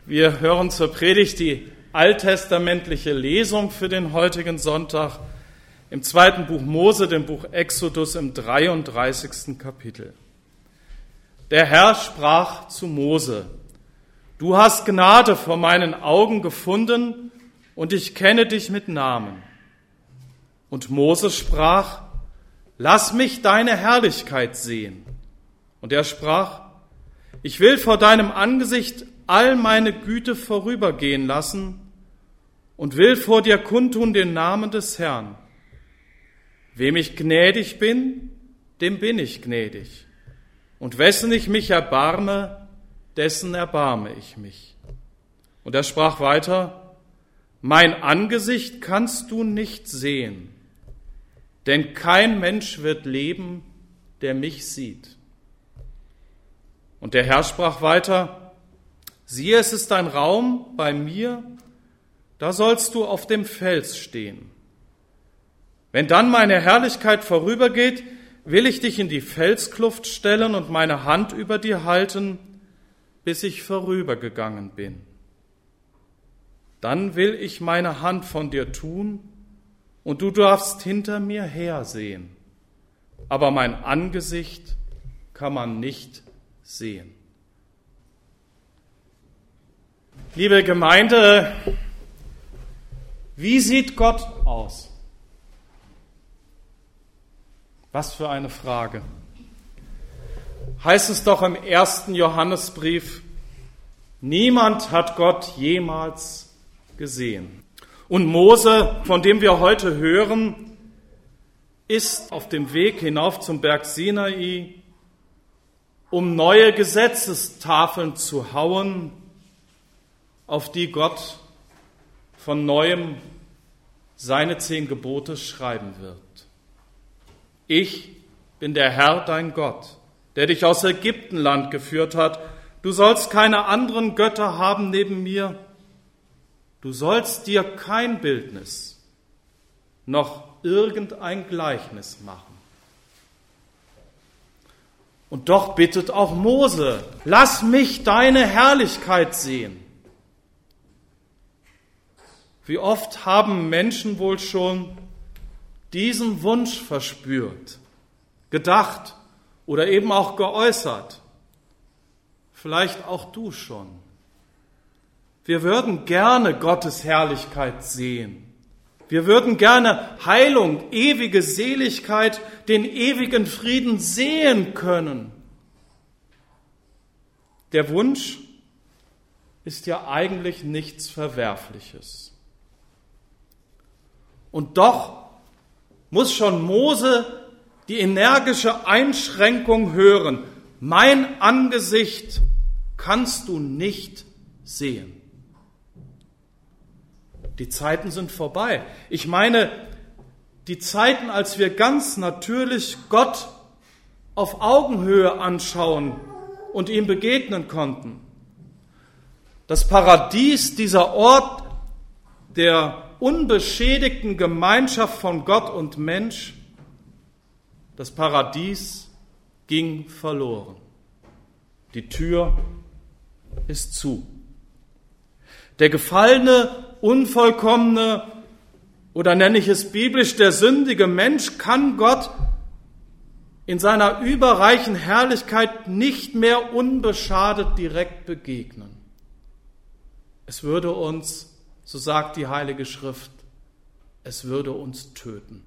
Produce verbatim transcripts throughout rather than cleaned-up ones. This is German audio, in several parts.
Wir hören zur Predigt die alttestamentliche Lesung für den heutigen Sonntag im zweiten Buch Mose, dem Buch Exodus im dreiunddreißigsten Kapitel. Der Herr sprach zu Mose: Du hast Gnade vor meinen Augen gefunden und ich kenne dich mit Namen. Und Mose sprach: Lass mich deine Herrlichkeit sehen. Und er sprach: Ich will vor deinem Angesicht all meine Güte vorübergehen lassen und will vor dir kundtun den Namen des Herrn. Wem ich gnädig bin, dem bin ich gnädig. Und wessen ich mich erbarme, dessen erbarme ich mich. Und er sprach weiter: Mein Angesicht kannst du nicht sehen, denn kein Mensch wird leben, der mich sieht. Und der Herr sprach weiter: Siehe, es ist ein Raum bei mir, da sollst du auf dem Fels stehen. Wenn dann meine Herrlichkeit vorübergeht, will ich dich in die Felskluft stellen und meine Hand über dir halten, bis ich vorübergegangen bin. Dann will ich meine Hand von dir tun, und du darfst hinter mir hersehen. Aber mein Angesicht kann man nicht sehen. Liebe Gemeinde, wie sieht Gott aus? Was für eine Frage. Heißt es doch im ersten Johannesbrief: Niemand hat Gott jemals gesehen. Und Mose, von dem wir heute hören, ist auf dem Weg hinauf zum Berg Sinai, um neue Gesetzestafeln zu hauen, auf die Gott von neuem seine zehn Gebote schreiben wird. Ich bin der Herr, dein Gott, der dich aus Ägyptenland geführt hat. Du sollst keine anderen Götter haben neben mir. Du sollst dir kein Bildnis noch irgendein Gleichnis machen. Und doch bittet auch Mose: Lass mich deine Herrlichkeit sehen. Wie oft haben Menschen wohl schon diesen Wunsch verspürt, gedacht oder eben auch geäußert? Vielleicht auch du schon. Wir würden gerne Gottes Herrlichkeit sehen. Wir würden gerne Heilung, ewige Seligkeit, den ewigen Frieden sehen können. Der Wunsch ist ja eigentlich nichts Verwerfliches. Und doch muss schon Mose die energische Einschränkung hören: Mein Angesicht kannst du nicht sehen. Die Zeiten sind vorbei. Ich meine, die Zeiten, als wir ganz natürlich Gott auf Augenhöhe anschauen und ihm begegnen konnten. Das Paradies, dieser Ort der unbeschädigten Gemeinschaft von Gott und Mensch, das Paradies ging verloren. Die Tür ist zu. Der gefallene, unvollkommene, oder nenne ich es biblisch, der sündige Mensch kann Gott in seiner überreichen Herrlichkeit nicht mehr unbeschadet direkt begegnen. Es würde uns, so sagt die Heilige Schrift, es würde uns töten.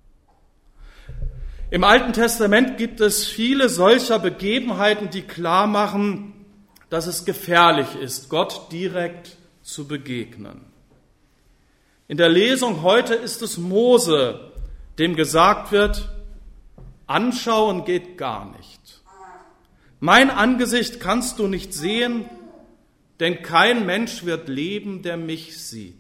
Im Alten Testament gibt es viele solcher Begebenheiten, die klar machen, dass es gefährlich ist, Gott direkt zu begegnen. In der Lesung heute ist es Mose, dem gesagt wird: Anschauen geht gar nicht. Mein Angesicht kannst du nicht sehen, denn kein Mensch wird leben, der mich sieht.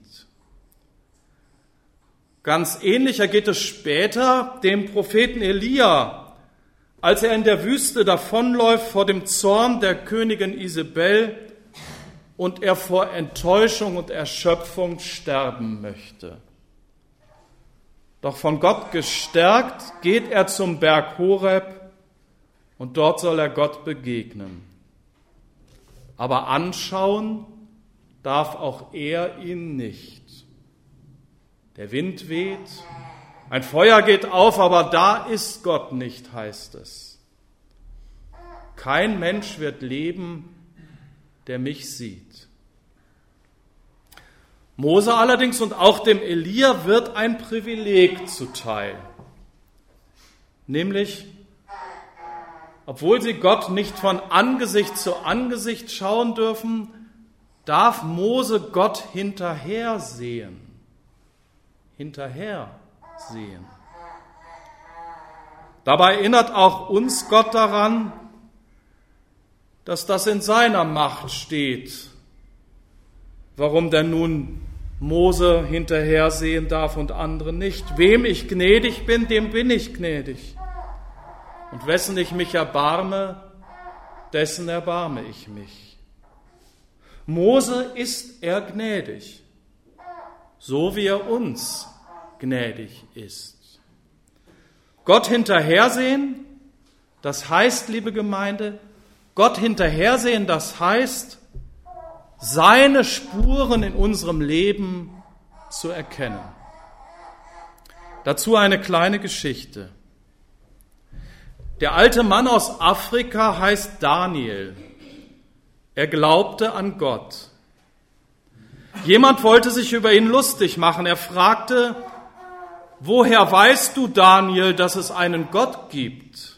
Ganz ähnlich ergeht es später dem Propheten Elia, als er in der Wüste davonläuft vor dem Zorn der Königin Isabel und er vor Enttäuschung und Erschöpfung sterben möchte. Doch von Gott gestärkt geht er zum Berg Horeb und dort soll er Gott begegnen. Aber anschauen darf auch er ihn nicht. Der Wind weht, ein Feuer geht auf, aber da ist Gott nicht, heißt es. Kein Mensch wird leben, der mich sieht. Mose allerdings und auch dem Elia wird ein Privileg zuteil. Nämlich, obwohl sie Gott nicht von Angesicht zu Angesicht schauen dürfen, darf Mose Gott hinterher sehen. Hinterher sehen. Dabei erinnert auch uns Gott daran, dass das in seiner Macht steht. Warum denn nun Mose hinterher sehen darf und andere nicht? Wem ich gnädig bin, dem bin ich gnädig. Und wessen ich mich erbarme, dessen erbarme ich mich. Mose ist er gnädig, so wie er uns gnädig ist. Gott hinterhersehen, das heißt, liebe Gemeinde, Gott hinterhersehen, das heißt, seine Spuren in unserem Leben zu erkennen. Dazu eine kleine Geschichte. Der alte Mann aus Afrika heißt Daniel. Er glaubte an Gott. Jemand wollte sich über ihn lustig machen. Er fragte, woher weißt du, Daniel, dass es einen Gott gibt?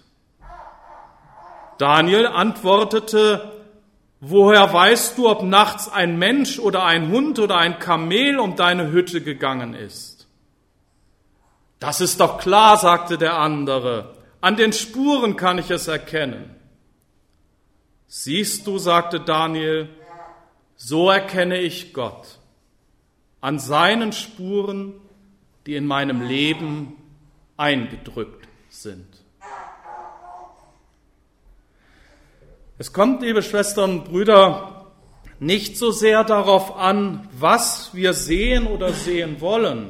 Daniel antwortete, woher weißt du, ob nachts ein Mensch oder ein Hund oder ein Kamel um deine Hütte gegangen ist? Das ist doch klar, sagte der andere. An den Spuren kann ich es erkennen. Siehst du, sagte Daniel, so erkenne ich Gott. An seinen Spuren, die in meinem Leben eingedrückt sind. Es kommt, liebe Schwestern und Brüder, nicht so sehr darauf an, was wir sehen oder sehen wollen,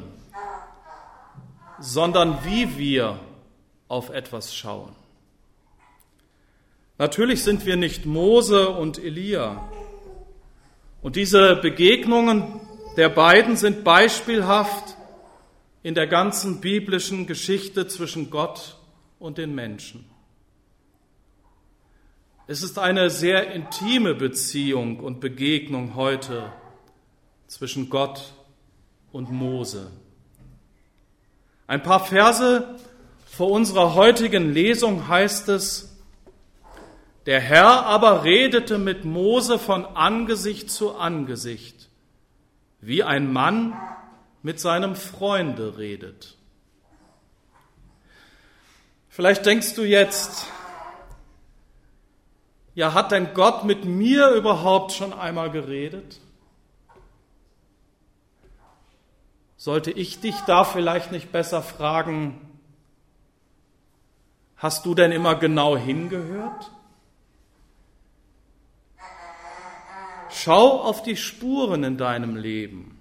sondern wie wir auf etwas schauen. Natürlich sind wir nicht Mose und Elia. Und diese Begegnungen der beiden sind beispielhaft in der ganzen biblischen Geschichte zwischen Gott und den Menschen. Es ist eine sehr intime Beziehung und Begegnung heute zwischen Gott und Mose. Ein paar Verse vor unserer heutigen Lesung heißt es, der Herr aber redete mit Mose von Angesicht zu Angesicht, wie ein Mann mit seinem Freunde redet. Vielleicht denkst du jetzt, ja, hat denn Gott mit mir überhaupt schon einmal geredet? Sollte ich dich da vielleicht nicht besser fragen, hast du denn immer genau hingehört? Schau auf die Spuren in deinem Leben.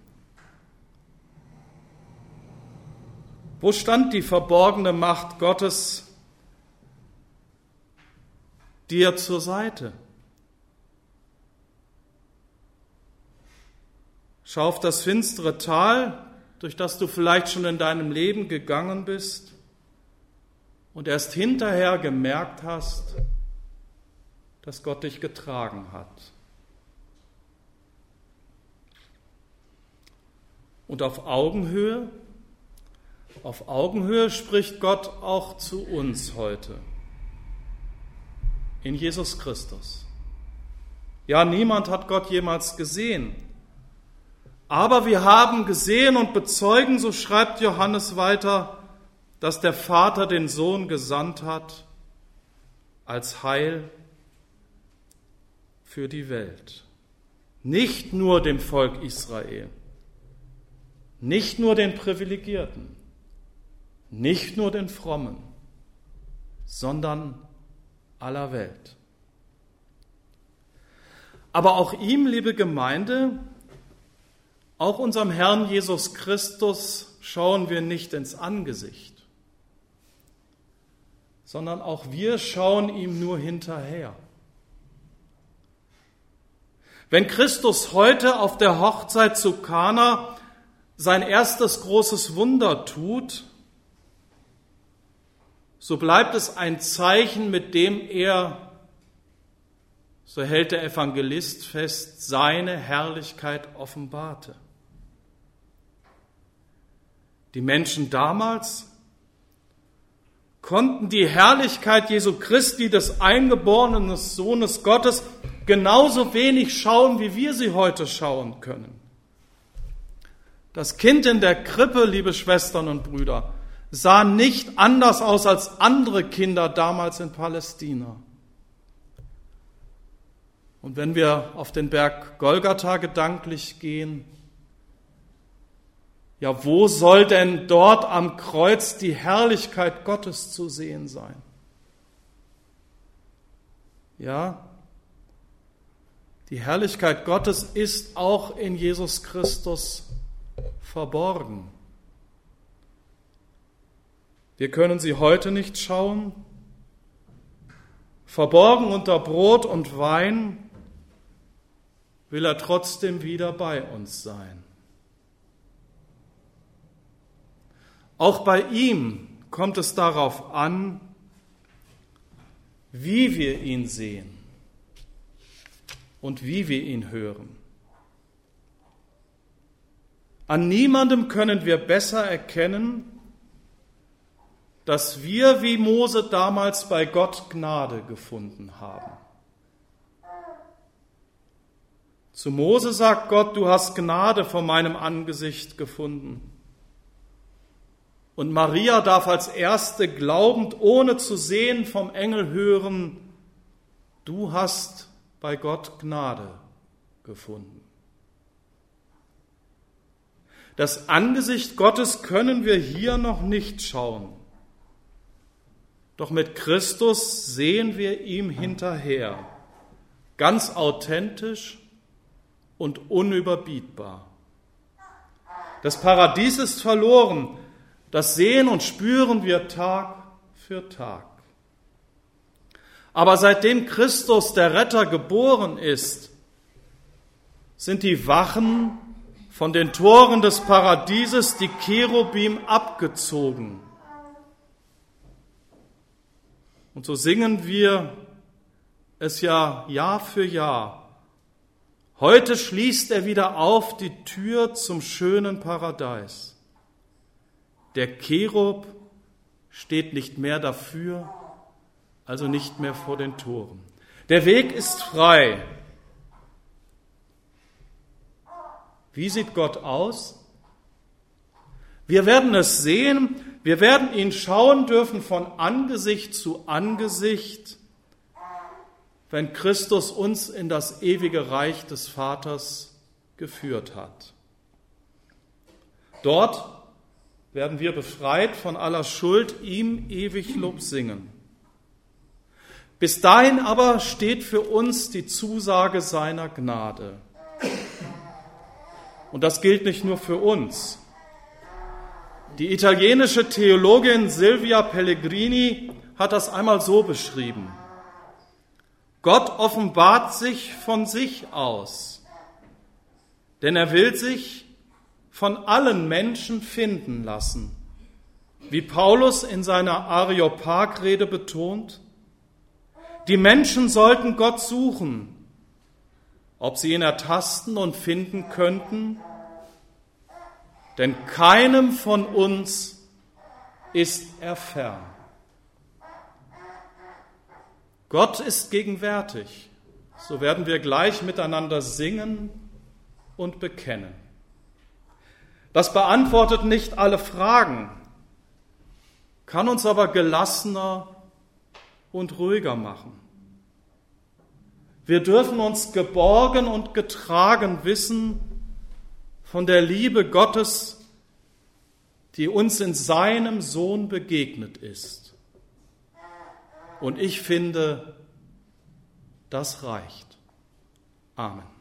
Wo stand die verborgene Macht Gottes dir zur Seite? Schau auf das finstere Tal, durch das du vielleicht schon in deinem Leben gegangen bist und erst hinterher gemerkt hast, dass Gott dich getragen hat. Und auf Augenhöhe, auf Augenhöhe spricht Gott auch zu uns heute. In Jesus Christus. Ja, niemand hat Gott jemals gesehen. Aber wir haben gesehen und bezeugen, so schreibt Johannes weiter, dass der Vater den Sohn gesandt hat als Heil für die Welt. Nicht nur dem Volk Israel, nicht nur den Privilegierten, nicht nur den Frommen, sondern aller Welt. Aber auch ihm, liebe Gemeinde, auch unserem Herrn Jesus Christus schauen wir nicht ins Angesicht, sondern auch wir schauen ihm nur hinterher. Wenn Christus heute auf der Hochzeit zu Kana sein erstes großes Wunder tut, so bleibt es ein Zeichen, mit dem er, so hält der Evangelist fest, seine Herrlichkeit offenbarte. Die Menschen damals konnten die Herrlichkeit Jesu Christi, des eingeborenen Sohnes Gottes, genauso wenig schauen, wie wir sie heute schauen können. Das Kind in der Krippe, liebe Schwestern und Brüder, sah nicht anders aus als andere Kinder damals in Palästina. Und wenn wir auf den Berg Golgatha gedanklich gehen, ja, wo soll denn dort am Kreuz die Herrlichkeit Gottes zu sehen sein? Ja, die Herrlichkeit Gottes ist auch in Jesus Christus verborgen. Wir können sie heute nicht schauen. Verborgen unter Brot und Wein will er trotzdem wieder bei uns sein. Auch bei ihm kommt es darauf an, wie wir ihn sehen und wie wir ihn hören. An niemandem können wir besser erkennen, dass wir wie Mose damals bei Gott Gnade gefunden haben. Zu Mose sagt Gott, du hast Gnade vor meinem Angesicht gefunden. Und Maria darf als Erste glaubend, ohne zu sehen, vom Engel hören, du hast bei Gott Gnade gefunden. Das Angesicht Gottes können wir hier noch nicht schauen. Doch mit Christus sehen wir ihm hinterher, ganz authentisch und unüberbietbar. Das Paradies ist verloren, das sehen und spüren wir Tag für Tag. Aber seitdem Christus, der Retter, geboren ist, sind die Wachen von den Toren des Paradieses, die Cherubim, abgezogen. Und so singen wir es ja Jahr für Jahr. Heute schließt er wieder auf die Tür zum schönen Paradies. Der Cherub steht nicht mehr dafür, also nicht mehr vor den Toren. Der Weg ist frei. Wie sieht Gott aus? Wir werden es sehen, wir werden ihn schauen dürfen von Angesicht zu Angesicht, wenn Christus uns in das ewige Reich des Vaters geführt hat. Dort werden wir befreit von aller Schuld, ihm ewig Lob singen. Bis dahin aber steht für uns die Zusage seiner Gnade. Und das gilt nicht nur für uns. Die italienische Theologin Silvia Pellegrini hat das einmal so beschrieben. Gott offenbart sich von sich aus, denn er will sich von allen Menschen finden lassen. Wie Paulus in seiner Areopag-Rede betont, die Menschen sollten Gott suchen, ob sie ihn ertasten und finden könnten, denn keinem von uns ist er fern. Gott ist gegenwärtig, so werden wir gleich miteinander singen und bekennen. Das beantwortet nicht alle Fragen, kann uns aber gelassener und ruhiger machen. Wir dürfen uns geborgen und getragen wissen von der Liebe Gottes, die uns in seinem Sohn begegnet ist. Und ich finde, das reicht. Amen.